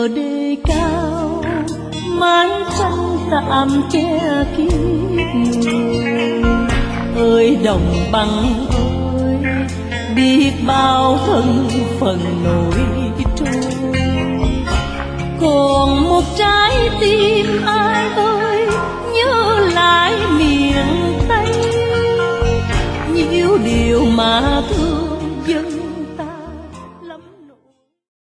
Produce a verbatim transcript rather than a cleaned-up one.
bờ đê cao, mái tranh tạm che kiếp người. Ơi đồng bằng ơi, biết bao thân phận nổi trôi. Còn một trái tim ai ơi, nhớ lại miền Tây, nhiều điều mà